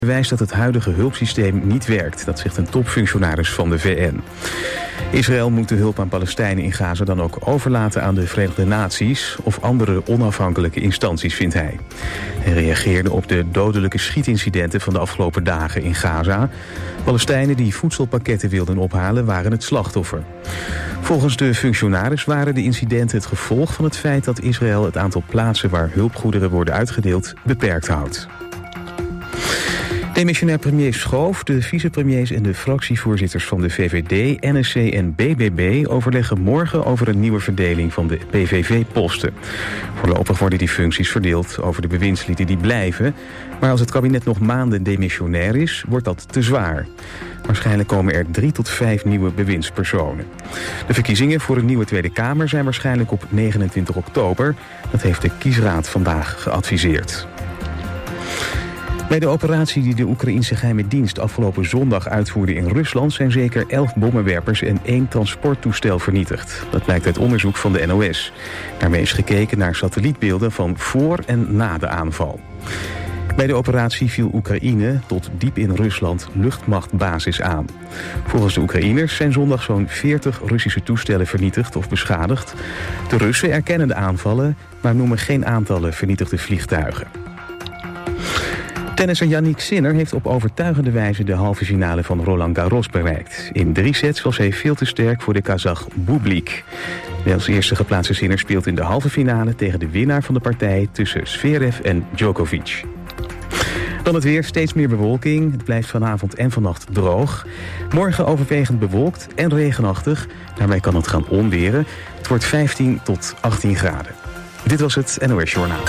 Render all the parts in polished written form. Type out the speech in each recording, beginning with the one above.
bewijst dat het huidige hulpsysteem niet werkt. Dat zegt een topfunctionaris van de VN. Israël moet de hulp aan Palestijnen in Gaza dan ook overlaten aan de Verenigde Naties of andere onafhankelijke instanties, vindt hij. Hij reageerde op de dodelijke schietincidenten van de afgelopen dagen in Gaza. Palestijnen die voedselpakketten wilden ophalen waren het slachtoffer. Volgens de functionaris waren de incidenten het gevolg van het feit dat Israël het aantal plaatsen waar hulpgoederen worden uitgedeeld beperkt houdt. Demissionair premier Schoof, de vicepremiers en de fractievoorzitters van de VVD, NSC en BBB overleggen morgen over een nieuwe verdeling van de PVV-posten. Voorlopig worden die functies verdeeld over de bewindslieden die blijven, maar als het kabinet nog maanden demissionair is, wordt dat te zwaar. Waarschijnlijk komen er 3 tot 5 nieuwe bewindspersonen. De verkiezingen voor een nieuwe Tweede Kamer zijn waarschijnlijk op 29 oktober. Dat heeft de kiesraad vandaag geadviseerd. Bij de operatie die de Oekraïense geheime dienst afgelopen zondag uitvoerde in Rusland zijn zeker 11 bommenwerpers en 1 transporttoestel vernietigd. Dat blijkt uit onderzoek van de NOS. Daarmee is gekeken naar satellietbeelden van voor en na de aanval. Bij de operatie viel Oekraïne tot diep in Rusland luchtmachtbasis aan. Volgens de Oekraïners zijn zondag zo'n 40 Russische toestellen vernietigd of beschadigd. De Russen erkennen de aanvallen, maar noemen geen aantallen vernietigde vliegtuigen. Tennisser Jannik Sinner heeft op overtuigende wijze de halve finale van Roland Garros bereikt. In 3 sets was hij veel te sterk voor de Kazach Bublik. De als eerste geplaatste Sinner speelt in de halve finale tegen de winnaar van de partij tussen Zverev en Djokovic. Dan het weer, steeds meer bewolking. Het blijft vanavond en vannacht droog. Morgen overwegend bewolkt en regenachtig. Daarbij kan het gaan onweren. Het wordt 15 tot 18 graden. Dit was het NOS Journaal.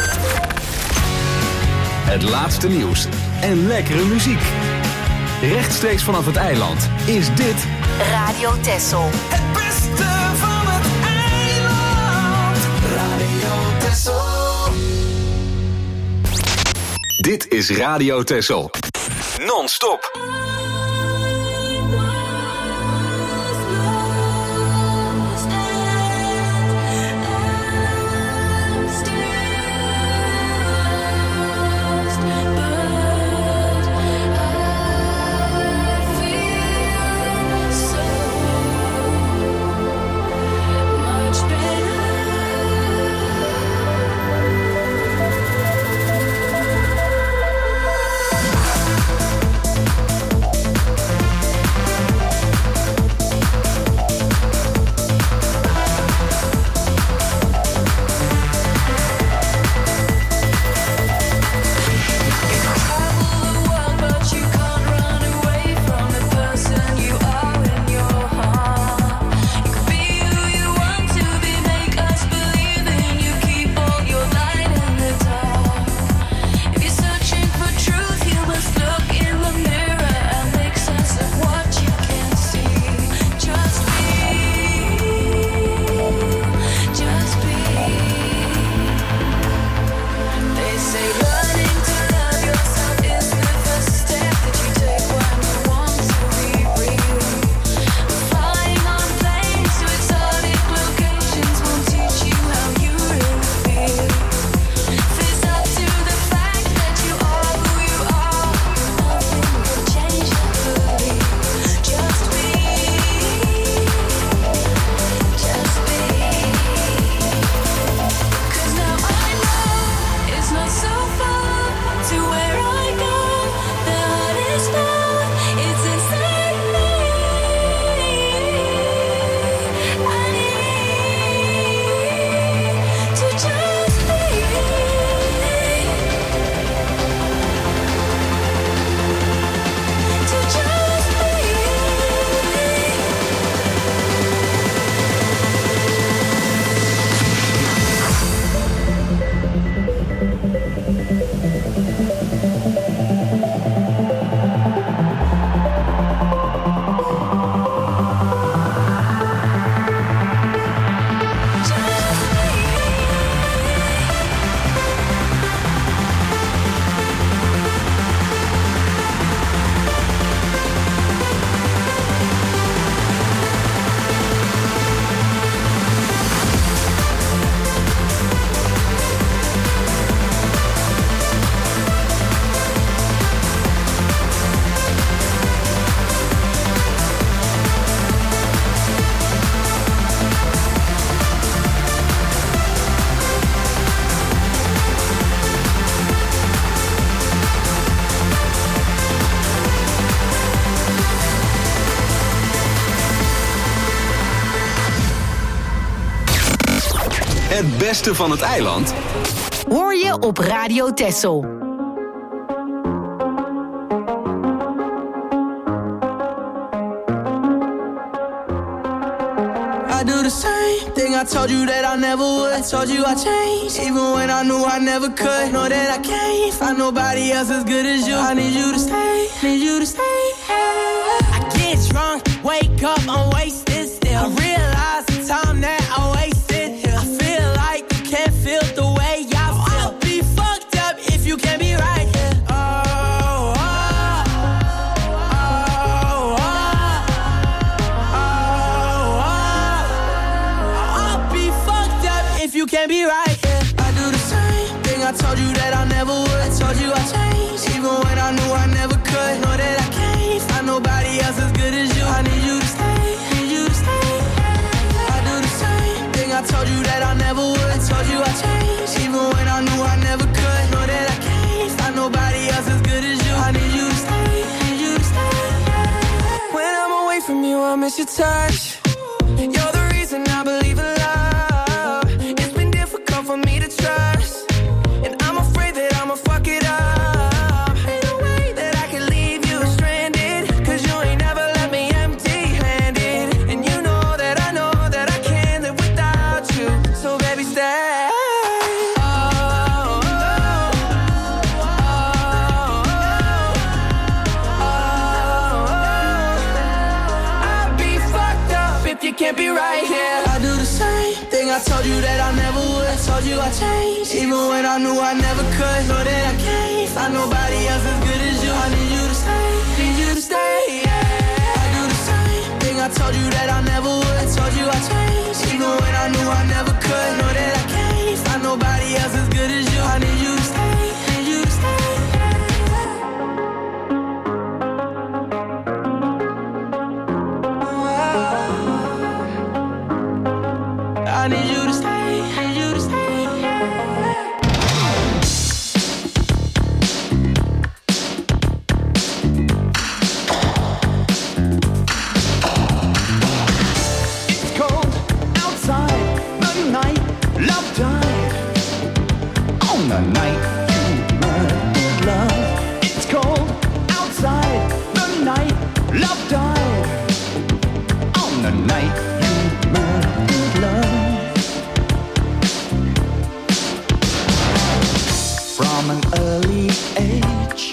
Het laatste nieuws en lekkere muziek. Rechtstreeks vanaf het eiland is dit Radio Texel. Het beste van het eiland. Radio Texel. Dit is Radio Texel. Non-stop. Het beste van het eiland hoor je op Radio Texel. I do the same thing I told you that I never would. I told you I changed, even when I knew I never could. Know that I can't find nobody else as good as you. I need you to stay, need you to stay. I get drunk, wake up, I'm wasted still. I realize the time that I wasted here. I feel like you can't feel the way I feel. I'll be fucked up if you can't be right here. You can't be right, yeah. I do the same thing I told you that I never would. I told you I changed, even when I knew I never could. Know that I can't find nobody else as good as you. I need you to stay, need you to stay. I do the same thing I told you that I never would. I told you I changed, even when I knew I never could. Know that I can't find nobody else as good as you. I need you to stay, need you to stay. When I'm away from you, I miss your touch. You're the reason I believe in love. For me to trust, and I'm afraid that I'ma fuck it up. Ain't no way that I can leave you stranded, 'cause you ain't never left me empty-handed. And you know that I can't live without you. So baby, stay. I'd be fucked up if you can't be right here. I do the same thing I told you that I never would. I told you I changed, even when I knew I never could. Know that I can't find nobody else as good as you. I need you to stay, need you to stay, yeah. I do the same thing I told you that I never would. I told you I changed, even when I knew I never could. Know that I can't find nobody else as good as you. I need you to stay, need you to stay. I need you to stay, need you to stay. It's cold outside, the night love died. On the night you murdered love. It's cold outside, the night love died. On the night you murdered love. From an early age,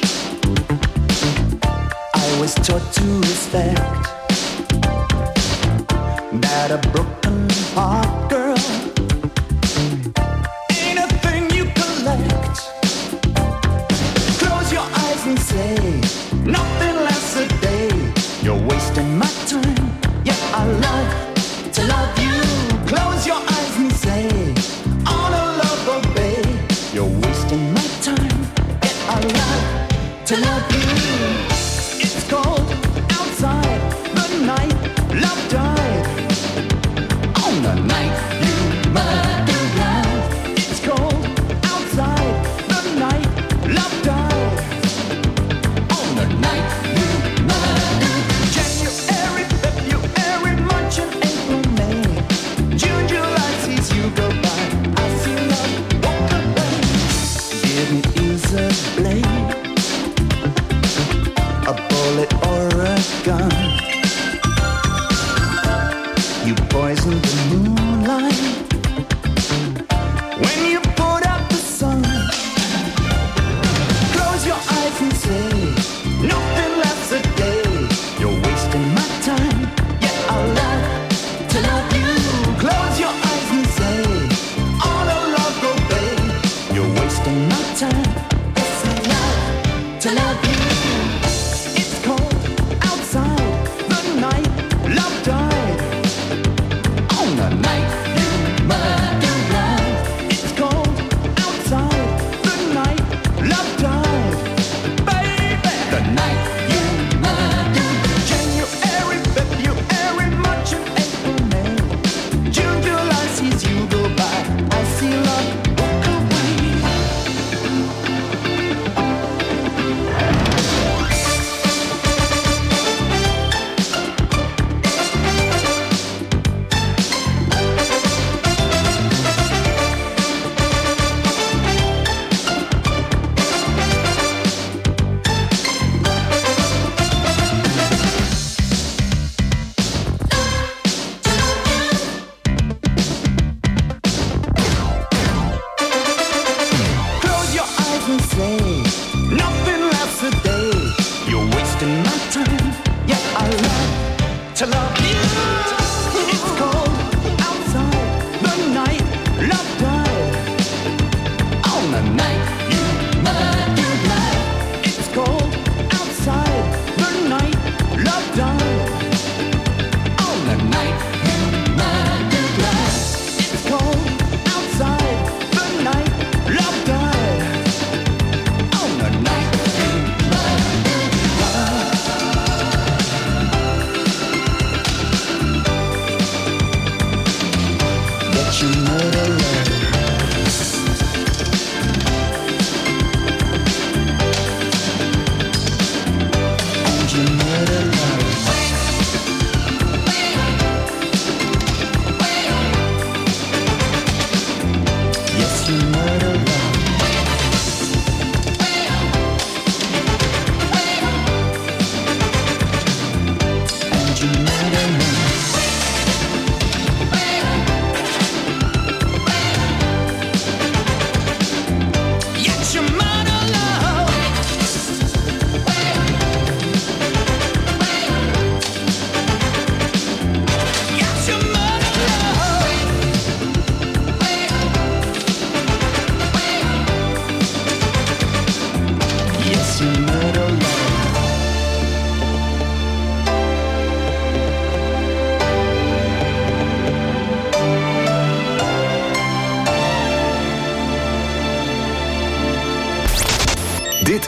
I was taught to respect that a broken heart, girl, ain't a thing you collect. Close your eyes and say, nothing lasts a day. You're wasting my time, yeah, I love to love you. Close your eyes and say, all the love obey. You're wasting my time, yeah, I love to love you. It's cold outside, the night love died. On the night you murdered love. It's cold outside, the night love died. On the night you murdered. January, February, March and April, May, June, July sees you go by. I see love walk away. Didn't use a blade, a bullet or a gun. You poisoned the moonlight when you put out the sun. Close your eyes and say, nothing lasts a day. You're wasting my time, yeah, I love to love you. Close your eyes and say, all the love obey. You're wasting my time, yes, I love to love you. It's cold outside,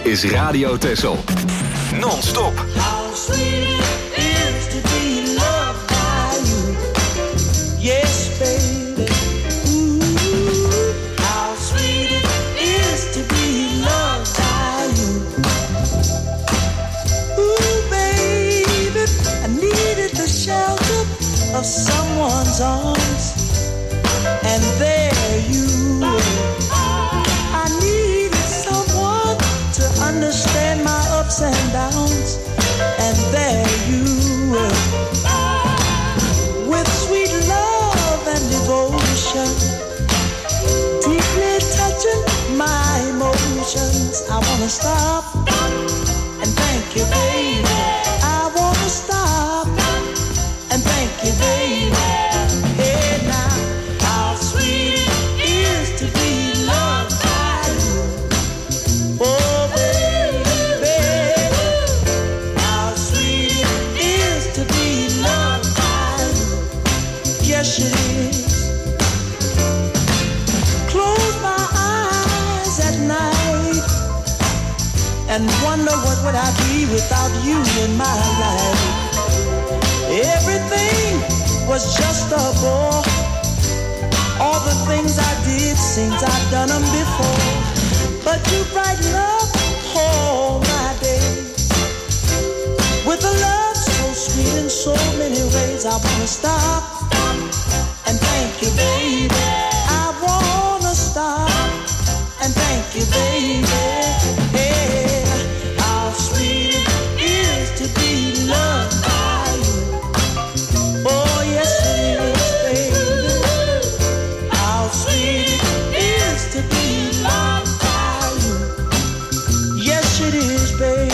is Radio Texel. Non-stop. How sweet it is to be loved by you. Yes, baby. Ooh, how sweet it is to be loved by you. Ooh, baby, I needed the shelter of someone's arms, and there you were. I needed someone to understand my ups and downs, and there you were. With sweet love and devotion, deeply touching my emotions. I wanna stop and thank you, baby. I wanna stop and thank you, baby. Hey now, how sweet it is to be loved by you. Oh baby, how sweet it is to be loved by you. Yes it is. Close my eyes at night and wonder what would I be without you in my life. Everything was just a bore. All the things I did seems I've done them before. But you brighten up all my days with a love so sweet in so many ways. I wanna stop and thank you, baby. I wanna stop and thank you, baby. Hey, how sweet it is to be loved by you. Oh yes it is, baby. How sweet it is to be loved by you. Yes it is, baby.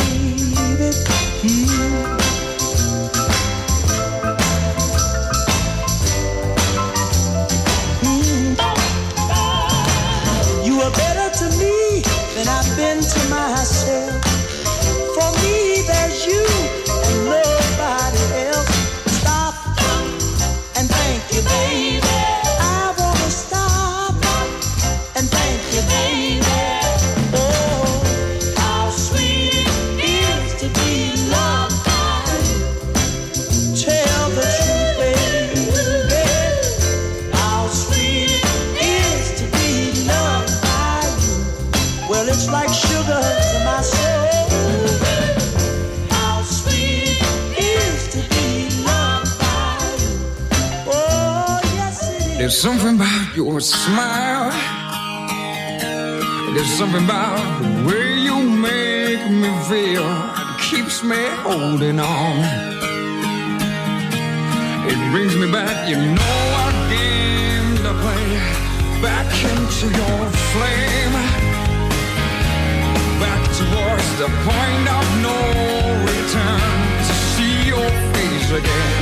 You are better to me than I've been to myself. For me there's you and nobody else. Stop and thank you, baby. I wanna stop and thank you, baby. Oh, how sweet it is to be loved by you. Tell the truth, baby. How sweet it is to be loved by you. Well, it's like sugar to my soul. How sweet it is to be loved by you. Oh, yes it is. There's something about your smile. There's something about the way you make me feel. It keeps me holding on. It brings me back, you know what game to play. Back into your flame. Back towards the point of no return. To see your face again.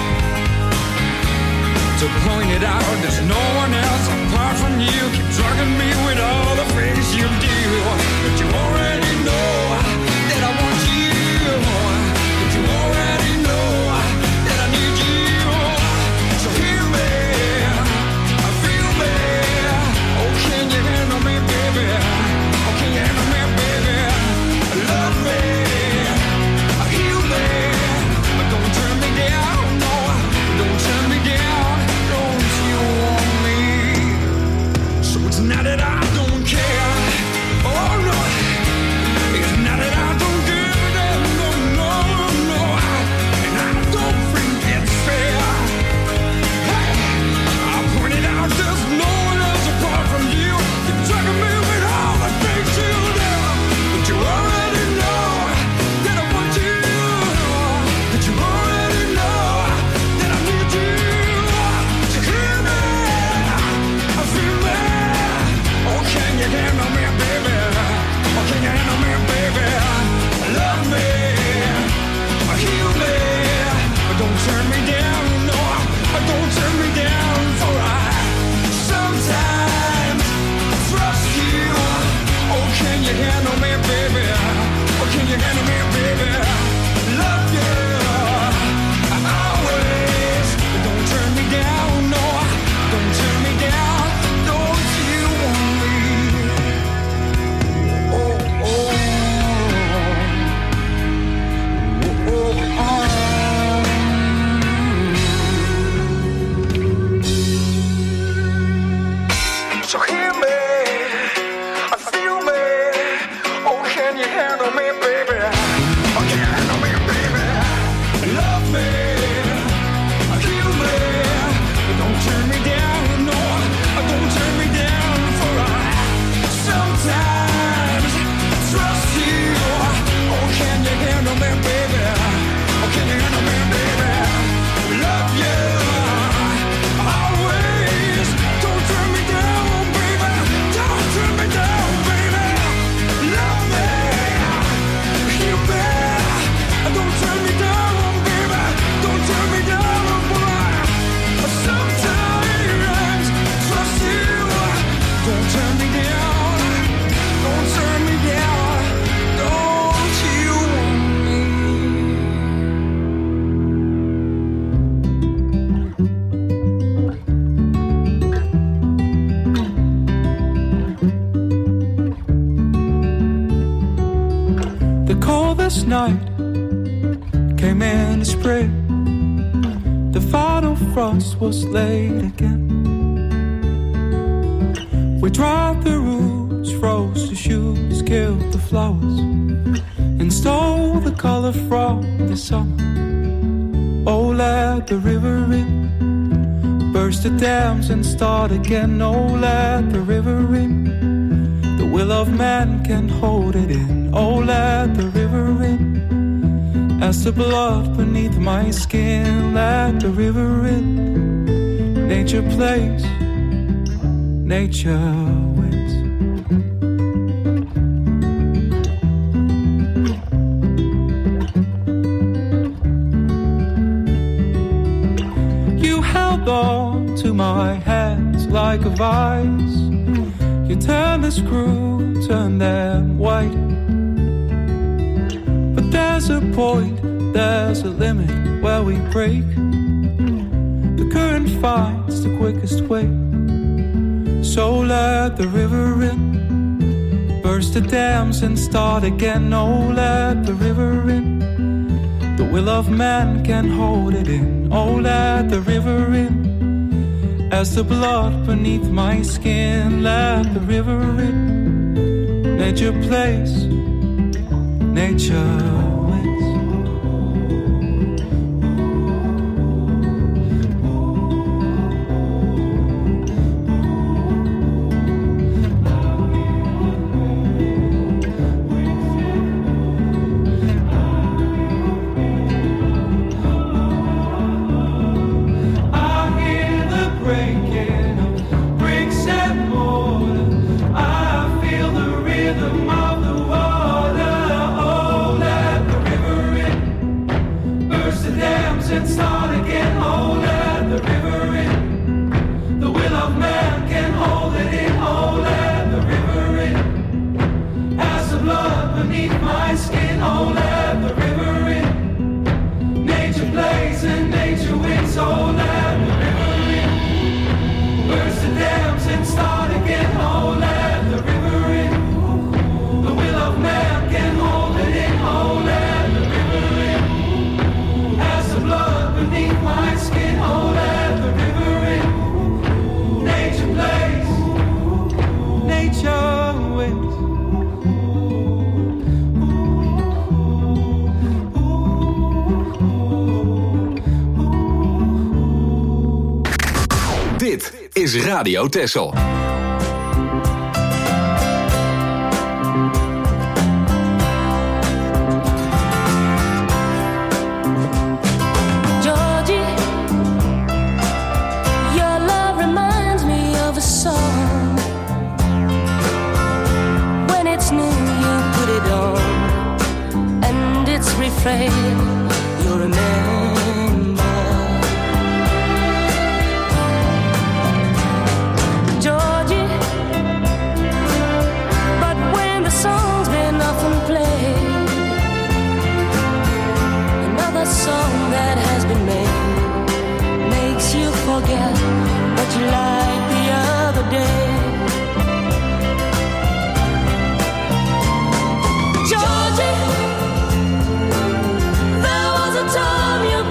To point it out, there's no one else apart from you. Keep drugging me with all the things you do. But you already know that I want you. But you already know that I need you. So hear me, feel me. Oh, can you handle me, baby? Oh, can you handle me, baby? Love me. night came in the spring. The final frost was laid again. We dried the roots, froze the shoots, killed the flowers, and stole the color from the summer. Oh, let the river in, burst the dams and start again. Oh, let the river in, the will of man can hold it in. Oh, let the river in, as the blood beneath my skin. Let the river in, nature plays, nature wins. You held on to my hands like a vice. You turned the screw, turned them white. But there's a point, there's a limit where we break. The current finds the quickest way. So let the river in, burst the dams and start again. Oh, let the river in, the will of man can hold it in. Oh, let the river in, as the blood beneath my skin. Let the river in, nature plays, nature wins. Is Radio Texel. You'll remember, Georgie. But when the song's been often played, another song that has been made makes you forget what you liked the other day. Georgie, time you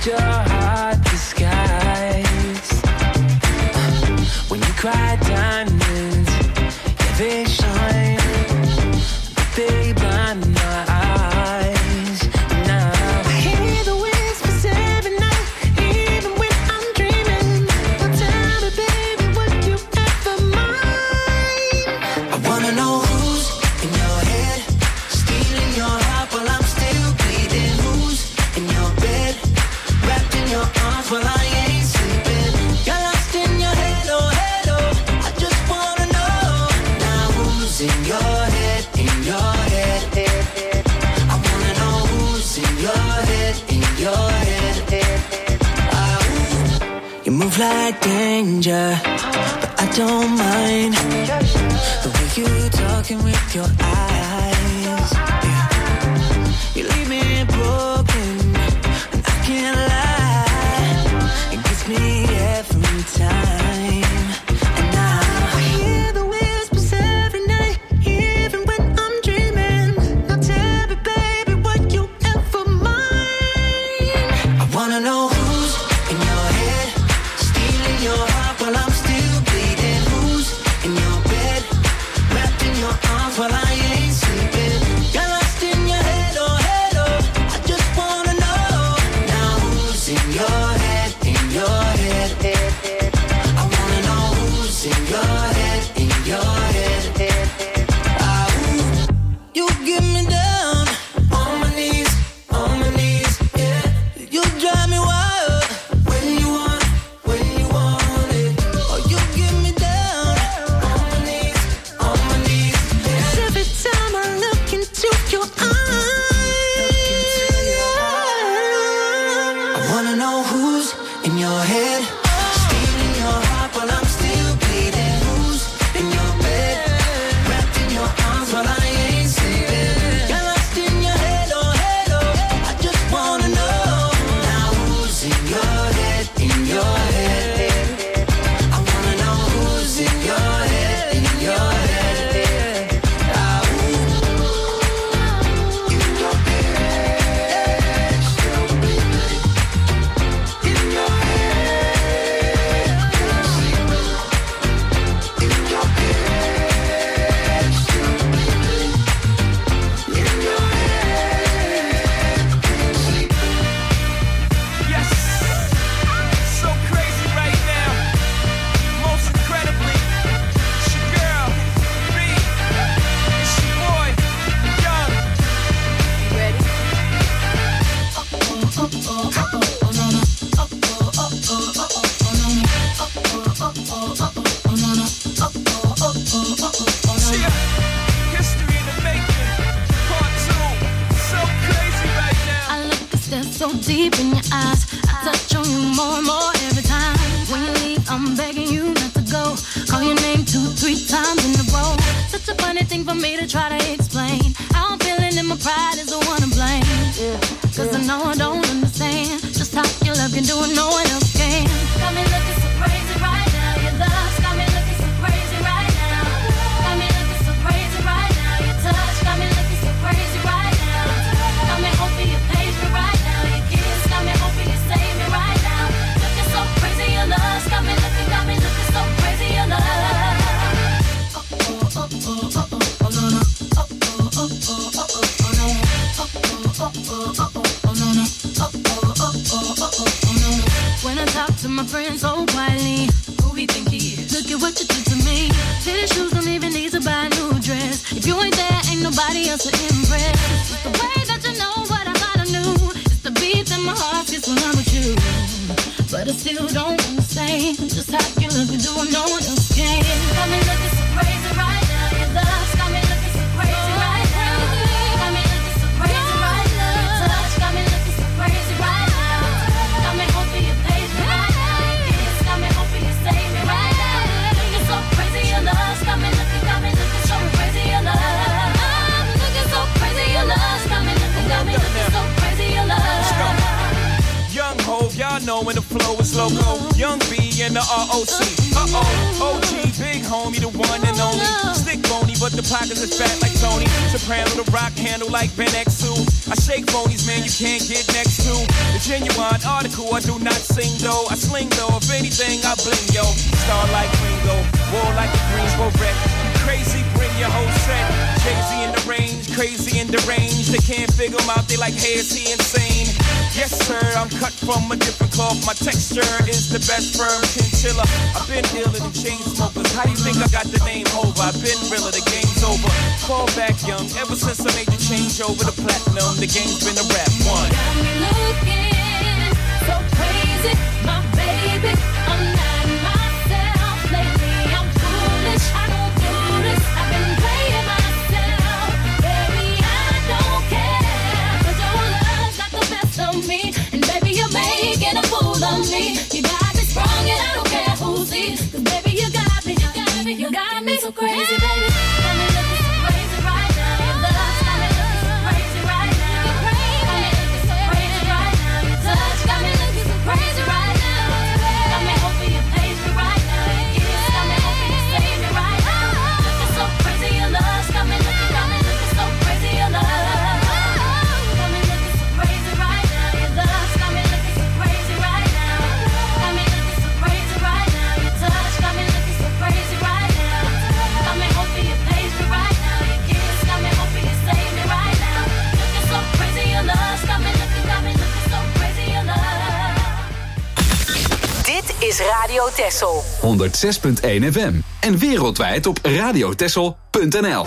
your heart disguise? When you cry diamonds, yeah, they shine, but they blind my eyes. Now I hear the whispers every night, even when I'm dreaming. Now tell me, baby, would you ever mind? I wanna know who's in your head, stealing your heart while I'm still bleeding. Who's in your bed, wrapped in your arms while I ain't sleeping? You're lost in your head, oh head, oh. I just wanna know now who's in your head, in your head. I wanna know who's in your head, in your head. You move like danger, but I don't mind the way you talking with your eyes. You leave me broken, and I can't lie. It gets me every time. And now I hear the whispers every night, even when I'm dreaming. Now tell me, baby, would you ever mind? I wanna know who's in your head, stealing your heart while I'm still bleeding. Who's in your bed, wrapped in your arms while I ain't sleeping? You're lost in your head, oh head, oh. I just wanna know now who's in your head, in your head. I wanna know who's in your head, in your head. You get me down on my knees, yeah. You drive me wild when you want it. Oh, you get me down on my knees, yeah. Every time I look into your eyes, I wanna know who's in your head, stealing your heart while I'm still bleeding. Who's in your bed, wrapped in your arms while I ain't sleeping? You're lost in your head, oh head, oh. I just wanna know now who's in your head, in your head. I wanna know who's in your head, in your head. In your head, still bleeding. In your head, sleeping. In your head, still bleeding. In your head, sleeping. Yes, so crazy right now. Most incredibly, it's your girl, B. It's your boy, Young. You ready? See ya. History in the making, part 2. So crazy right now. I look a step so deep in your eyes. I touch on you more and more every time. When you leave, I'm begging you not to go. Call your name 2-3 times in a row. Such a funny thing for me to try to explain. How I'm feeling and my pride is the one to blame. Cause I know I don't understand just how your love can do what no one else can. Got me looking so crazy right now. Your love's got me looking so crazy right now. Got me looking so crazy right now. Your touch got me looking so crazy right now. Got me hoping you page me right now. Your kiss got me hoping you save me right now. Looking so crazy, your love's got me looking so crazy, your love. When I talk to my friends so quietly, who he think he is? Look at what you did to me. Fitted shoes don't even need to buy a new dress. If you ain't there, ain't nobody else to impress. It's the way that you know what I thought I knew. It's the beat that my heart gets when I'm with you. But I still don't understand just how you look and do what no one else can. Got me looking so crazy right now. Your love's got me looking so crazy right now. Got me looking so crazy right now. Your touch got me looking so crazy right now. Got me hoping you page me right now. Your kiss got me hoping you save me right now. Looking so crazy, your love's got me looking so crazy, your love. I'm looking so crazy, your love's got me looking so crazy, your love. Young Hov, y'all know when the flow is loco. Young B and the ROC. OG, big homie, the one and only. Stick like phony, but the pockets is fat like Tony. Soprano, the rock handle like Ben X2. I shake phonies, man, you can't get next to. The genuine article, I do not sing though. I sling though, if anything, I bling yo. Star like Ringo, war like the Greensboro wreck. Crazy, bring your whole set. Jay-Z in the range, crazy in the range. They can't figure him out, they like, hey, is he insane? Yes, sir, I'm cut from a different cloth. My texture is the best firm chinchilla. I've been dealing in chain smokers. How do you think I got the name over? I've been realer, the game's over. Fall back young, ever since I made the change over to platinum. The game's been a rap one. Got me looking so crazy, my baby. I'm not myself lately. I'm foolish, I don't do this. I've been playing myself, baby. I don't care, 'cause your love's got the best of me, and baby you're making a fool of me. You got me sprung, and I don't care who sees, 'cause baby you got me, you got me so crazy, baby. Got me looking so crazy right now. Your love's got me looking so crazy right now. Got me looking so crazy right now. Your touch got me looking so crazy right now. Got me hoping you page me right now. Your kiss got me hoping you save me right now. Looking so crazy, your love's got me looking so crazy, your love. Got me looking so crazy right now. Your love's got me looking so crazy right now. Got me looking so crazy right now. Your touch got me looking so crazy right now. Got me hoping you page me right now. Your kiss got me hoping you save me right now. Looking so crazy, your love's got me looking so crazy, your love. Dit is Radio Tessel. 106.1 FM. En wereldwijd op radiotessel.nl.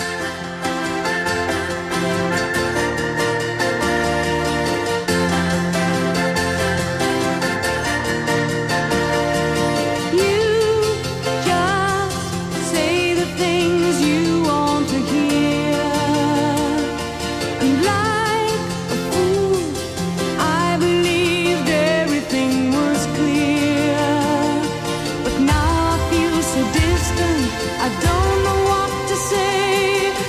Say the things you want to hear, and like a fool, I believed everything was clear. But now I feel so distant, I don't know what to say.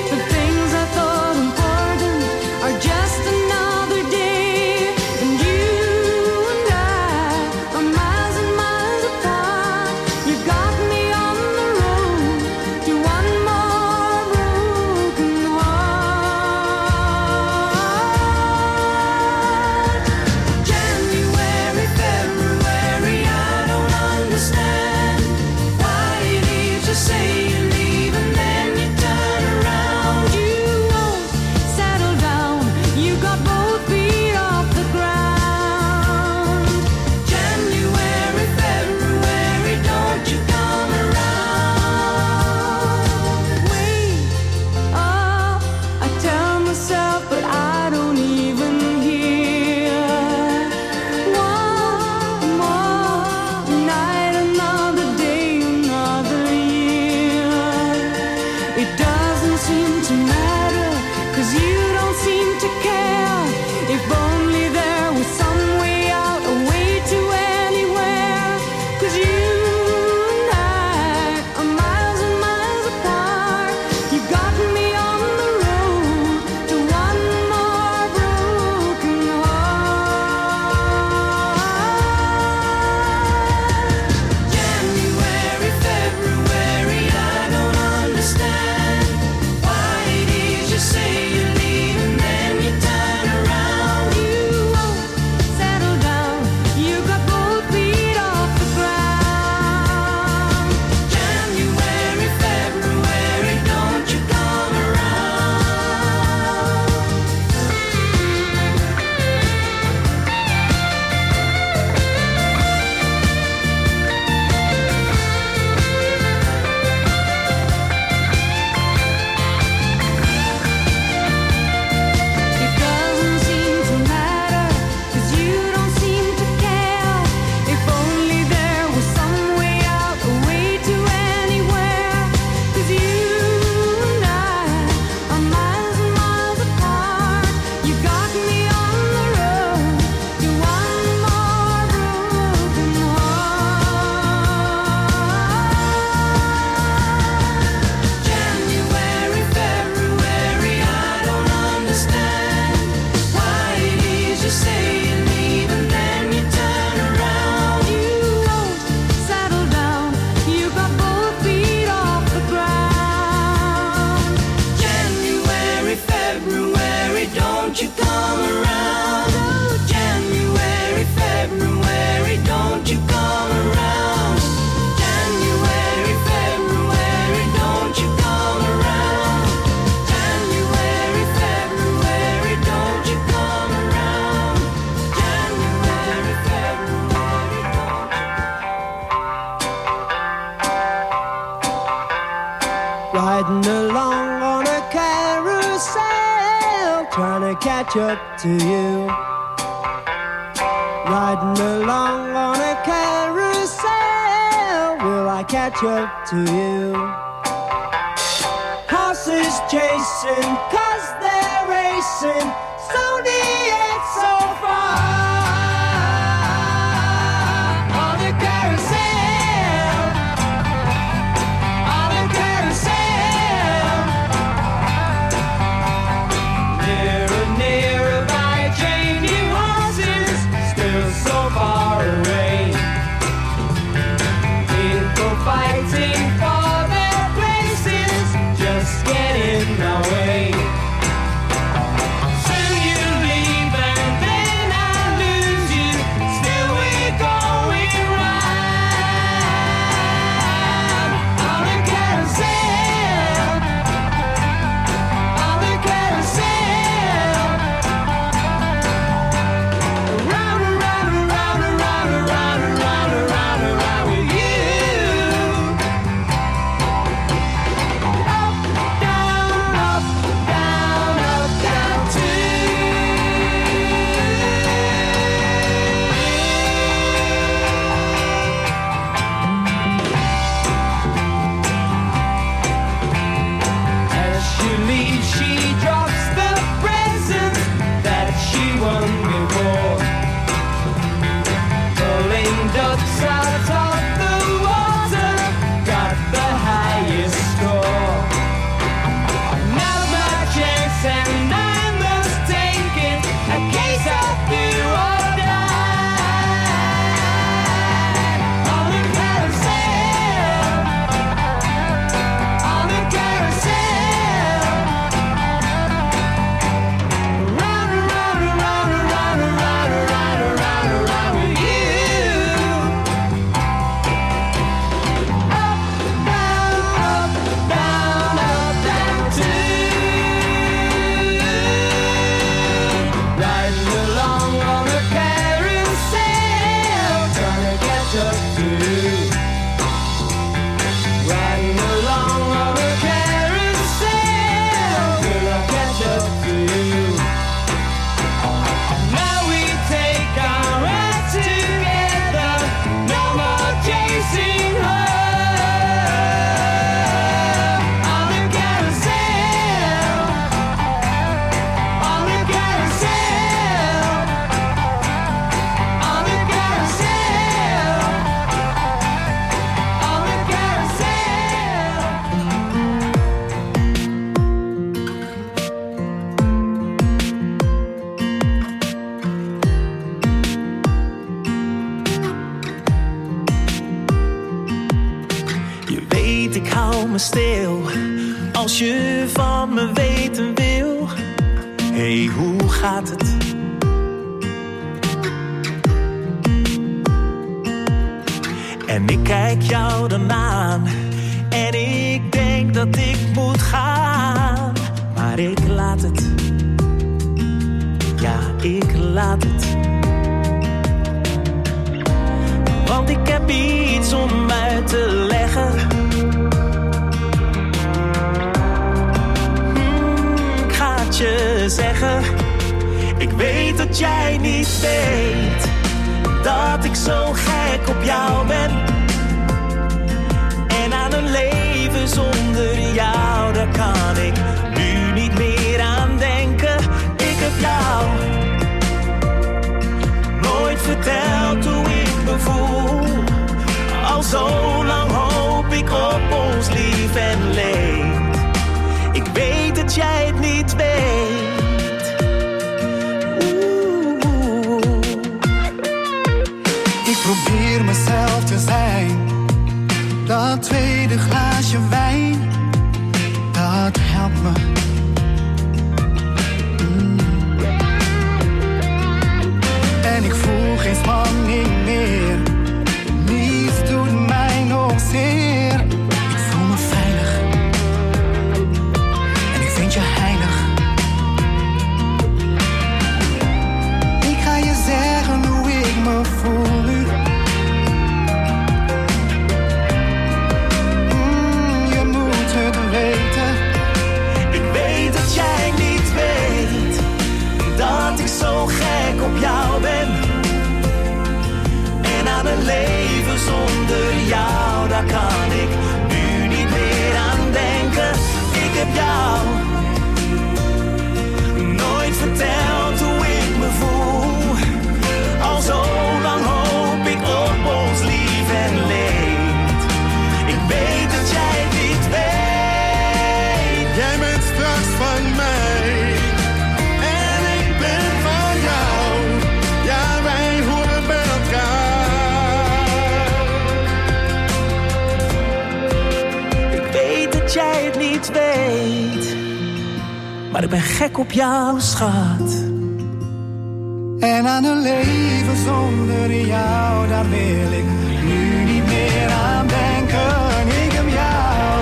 Riding along on a carousel, trying to catch up to you. Riding along on a carousel, will I catch up to you? Horses chasing, 'cause they're racing, slowly yet so far. On a carousel, on a carousel. Nearer, nearer by changing horses, still so far away. People fighting for their places, just get in my way. Soon you leave and then I lose you, still we're going round. On a carousel, on a carousel. Round and round and round and round and round and round and round and round with you. Up, down, up, down, too. As she leaves, she drops the presents that she won before. Pulling ducks out of the water, got the highest score. Now my chance and I must take it, a case of do or die. On the carousel, on the carousel. Round and round and round and round and round and round and round and round with you. Up, down, too. Riding along on a carousel, trying to catch up to you. Riding along on a carousel, will I catch up to you? Now we take our ride together, no more chasing her. On the carousel, on the carousel, on the carousel, on the carousel. Je weet, ik hou me stil als je van me weten wil. Hey, hoe gaat het? En ik kijk jou dan aan en ik denk dat ik moet gaan. Maar ik laat het, ja, ik laat het. Want ik heb iets om uit te leggen. Ik ga het je zeggen. Ik weet dat jij niet weet dat ik zo gek op jou ben. En aan een leven zonder jou, daar kan ik nu niet meer aan denken. Ik heb jou nooit verteld hoe ik me voel. Al zo lang hoop ik op ons lief en leed. Ik weet dat jij het niet weet. Ik probeer mezelf te zijn. Dat tweede glaasje wijn, dat helpt me op jou ben. En aan een leven zonder jou, daar kan ik nu niet meer aan denken. Ik heb jou nooit verteld hoe ik me voel. Al zo lang hoop ik op ons lief en leed. Ik weet dat jij het niet weet. Jij bent straks van mij en ik ben van jou. Ja, wij horen bij elkaar. Ik weet dat jij het niet weet, maar ik ben gek op jou, schat. En aan een leven zonder jou, daar wil ik nu niet meer aan denken. Ik heb jou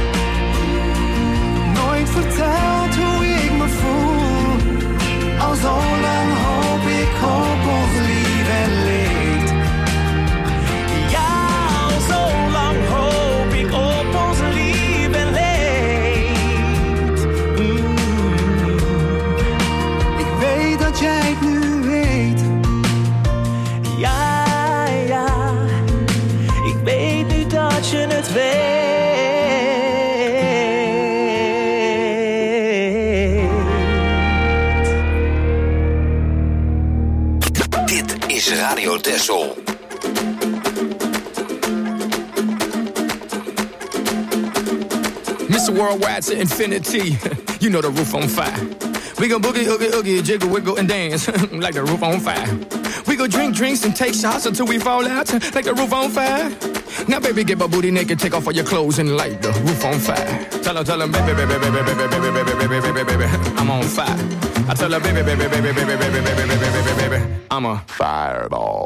nooit verteld hoe ik me voel. Al zo lang hoop ik op ons lief en leed. Ja, al zo lang hoop ik op ons lief en leed. Ik weet dat jij het nu weet. Ja, ja, ik weet nu dat je het weet. Dit is Radio Texel. Mr. Worldwide to infinity. You know the roof on fire. We go boogie, oogie, oogie, jiggle, wiggle, and dance like the roof on fire. We go drink drinks and take shots until we fall out like the roof on fire. Now, baby, get my booty naked, take off all your clothes and light the roof on fire. Tell her, baby, baby, baby, baby, baby, baby, baby, baby, baby, baby, I'm on fire. I tell her, baby, baby, baby, baby, baby, baby, baby, baby, baby, I'm a fireball.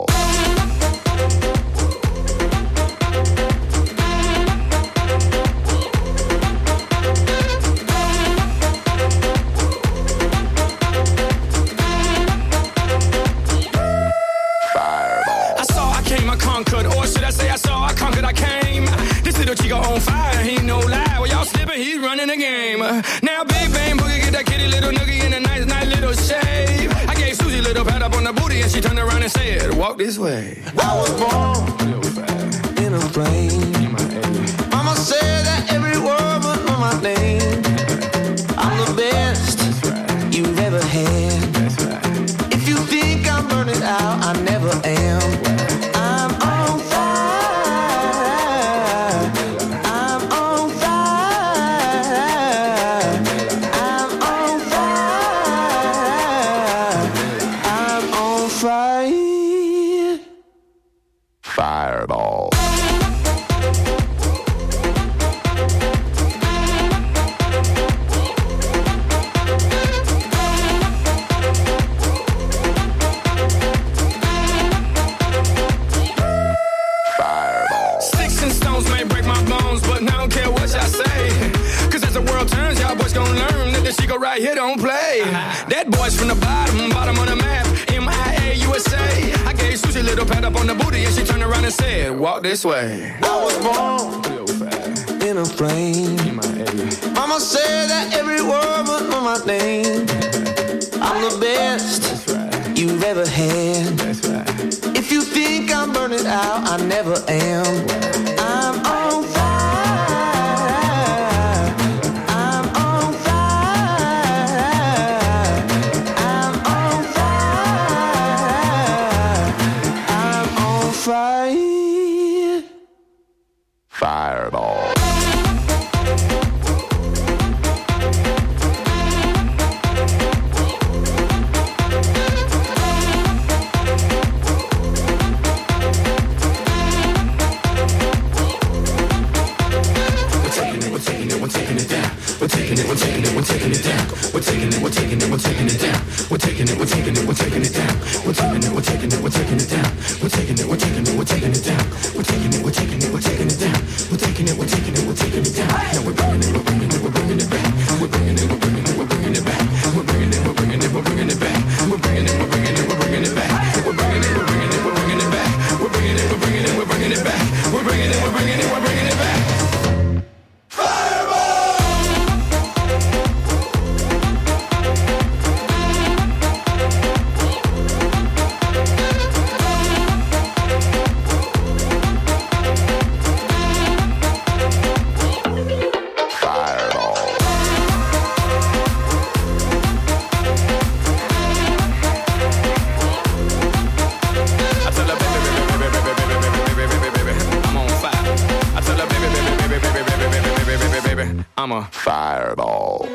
On fire, he no lie. Well, y'all slipping, he's running the game. Now, big bang boogie, get that kitty little noogie in a nice, nice little shave. I gave Susie a little pat up on the booty, and she turned around and said, "Walk this way." I was born in a plane. Mama said that every word was know my name. I'm the best you've ever had. If you think I'm burning out, I never am. I'm on fire. Fireball. Sticks and stones may break my bones, but I don't care what y'all say. Cause as the world turns, y'all boys gon' learn that this shit go right here don't play. That boy's from the bottom, bottom of the map. MIA USA. I gave Susie a little pat up on the booty, and she turned around and said, "Walk this way." I was born in a plane. Mama said that every word was know my name. I'm the best you've ever had. If you think I'm burning out, I never am. I'm on fire. I'm on fire. I'm on fire. I'm on fire. Fireball. a fireball.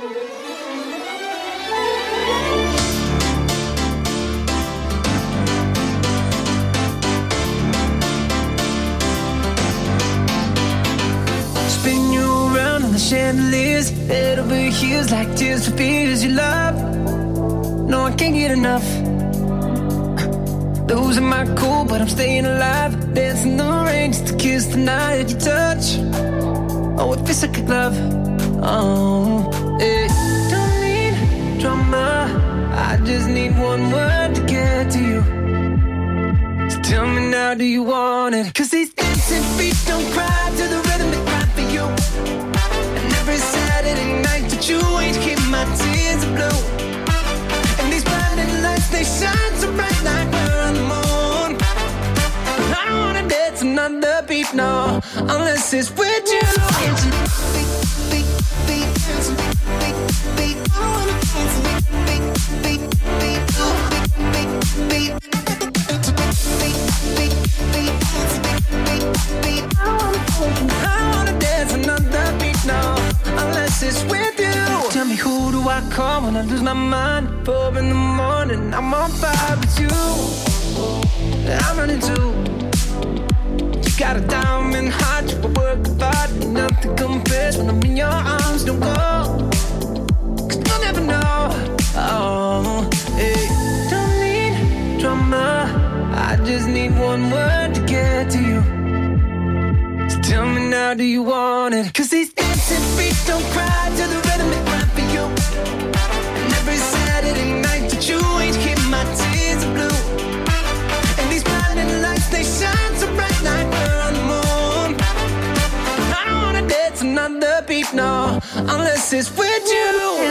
Spin you around on the chandeliers, head over heels like tears for fears you love. No, I can't get enough. Losing my cool, but I'm staying alive. Dancing the rain just to kiss the night you touch. Oh, it feels like a glove. Oh, it don't need drama. I just need one word to get to you. So tell me now, do you want it? 'Cause these dancing feet don't cry to the rhythm they cry for you. And every Saturday night that you ain't keep my tears blue. And these blinding lights, they shine so bright like we're on the moon. I don't wanna dance another beat, no, unless it's with you. I wanna dance another beat, no, unless it's with you. Tell me, who do I call when I lose my mind? 4 in the morning, I'm on fire with you. I'm running too. You got a diamond heart, you work hard, nothing compares when I'm in your arms. Don't go, 'cause you'll never know. Oh, hey, don't need drama. I just need one word to get to you. So tell me now, do you want it? 'Cause these dancing feet don't cry to the rhythm they cry for you. And every Saturday night that you ain't keep my tears blue. And these blinding lights, they shine so bright like we're on the moon. I don't wanna dance another beat, no, unless it's with you.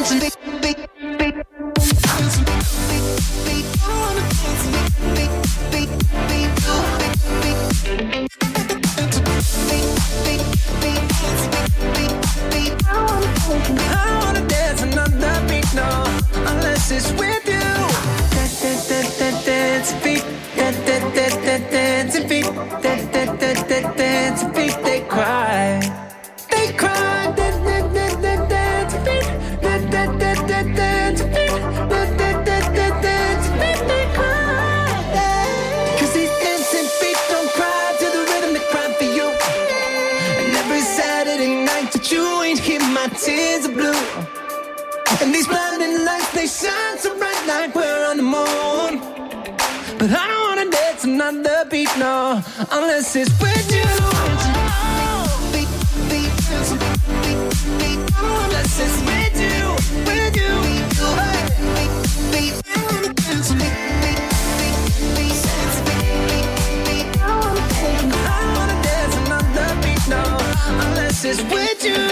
I wanna dance another beat, no, unless it's with you. Dance beat, dance beat, dance beat. They cry, they cry. Dance beat, dance beat, they cry. 'Cause these dancing feet don't cry to the rhythm they cry for you. And every Saturday night that you ain't hear my tears are blue. And these blinding lights, they shine so bright like we're on the moon. But I don't wanna dance another beat, no, unless it's with you. Unless it's with you, with you. I don't wanna dance another beat, no, unless it's with you.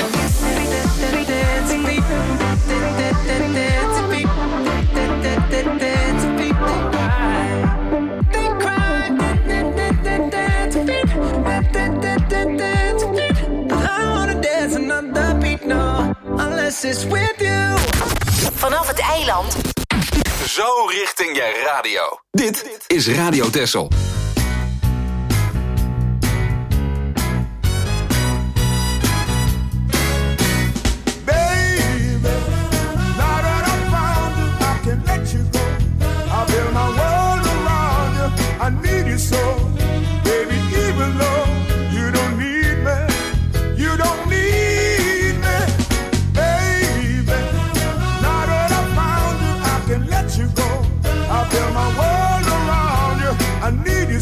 Is with you. Vanaf het eiland. Zo richting je radio. Dit is Radio Texel. I build my world around you. I need you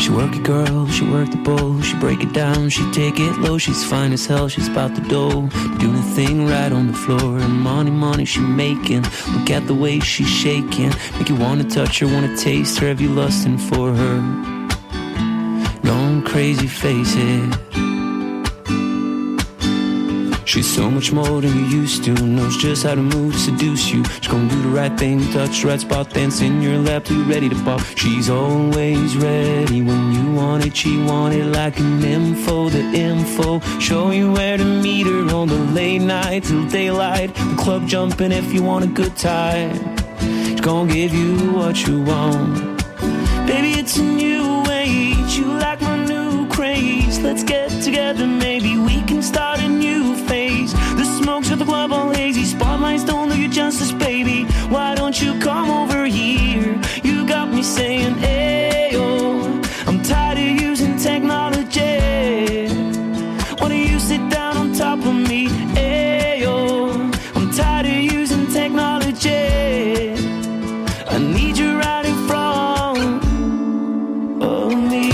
She work it, girl, she work the bowl. She break it down, she take it low. She's fine as hell, she's about the dough. Doing a thing right on the floor. And money she making. Look at the way she's shaking. Make you wanna touch her, wanna taste her. Have you lusting for her? Gone crazy, face it. She's so much more than you used to. Knows just how to move to seduce you. She's gonna do the right thing, touch the right spot, dance in your lap till you're ready to pop. She's always ready when you want it. She want it like an info, the info. Show you where to meet her on the late night till daylight. The club jumping if you want a good time. She's gonna give you what you want. Baby, it's a new age. You like my new craze. Let's get together, maybe we can start a new phase. The smokes at the club all hazy. Spotlights don't do you justice, baby. Why don't you come over here? You got me saying, ayo. I'm tired of using technology. Why don't you sit down on top of me? Ayo. I'm tired of using technology. I need you right in front of me.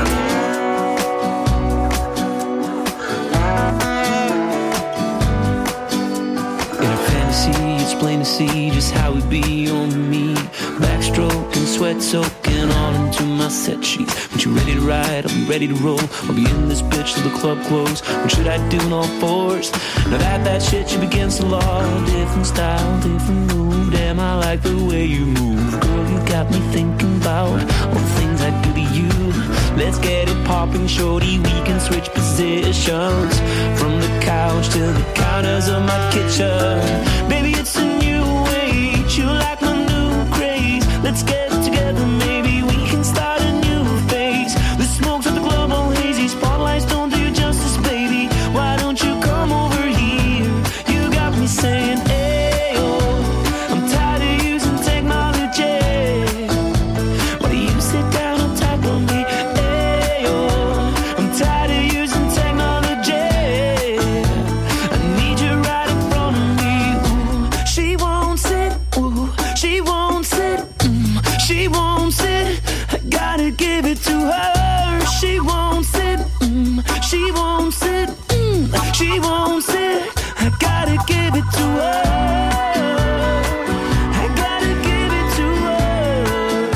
In a fantasy, it's plain to see just how we be on me. Backstroking, sweat soaking all into my set sheets. When you ready to ride, I'll be ready to roll. I'll be in this bitch till the club close. What should I do in all fours? Now that shit should be against the law. Different style, different move. Damn, I like the way you move. Girl, you got me thinking about all the things I do to you. Let's get it popping, shorty. We can switch positions from the couch to the counters of my kitchen. Baby, it's a new age. You like my new craze. Let's get together, maybe we can start a new phase. The smokes at the club all hazy. Spotlights don't do you justice, baby. Why don't you come over here? You got me saying, ayo. I'm tired of using technology. Why do you sit down on top of me? Ayo. I'm tired of using technology. I need you right in front of me. Ooh, she won't sit. Ooh, she won't sit. She won't sit. I gotta give it to her. She won't sit. She won't sit. She won't sit. I gotta give it to her. I gotta give it to her.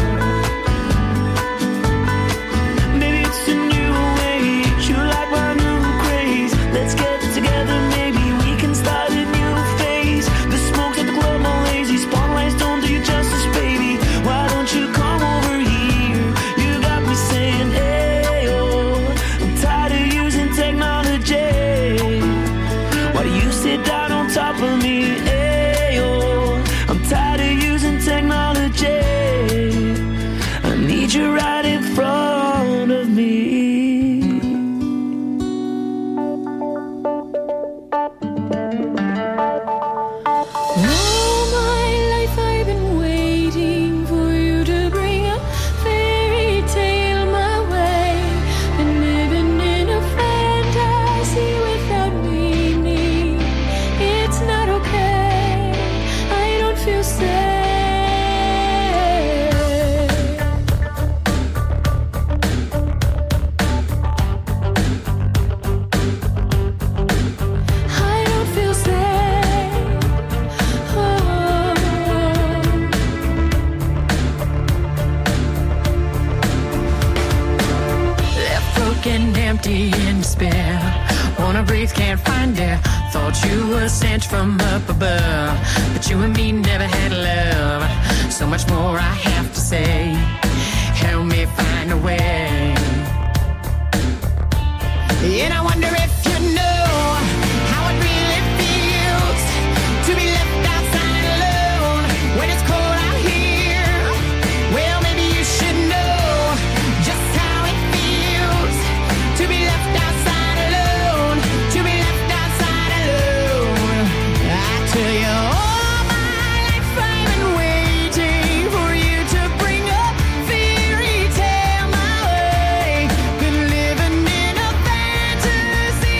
Maybe it's a new age. You like my new craze. Let's get together, maybe we can start a new phase. The smoke's at the club all lazy. Spotlights don't do you justice, baby. Why don't you come over here? You got me saying, ayo. I'm tired of using technology. Why do you sit down on top of me? Ayo. I'm tired of using technology. I need you right in front of me. All my life I've been waiting for you to bring a fairy tale my way. Been living in a fantasy without meaning. It's not okay. I don't feel safe. I don't feel safe. Oh. Left broken, empty, in despair. Wanna breathe, can't find air. Thought you were sent from up above, but you and me never had love. So much more I have to say. Help me find a way. And I wonder if you know how it really feels to be left outside alone when it's cold out here. Well, maybe you should know just how it feels to be left outside alone, to be left outside alone. I tell you, all my life I've been waiting for you to bring a fairy tale my way. Been living in a fantasy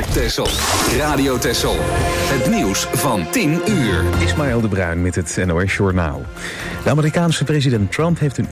Texel. Radio Texel. Het nieuws van 10 uur. Ismaël de Bruin met het NOS Journaal. De Amerikaanse president Trump heeft een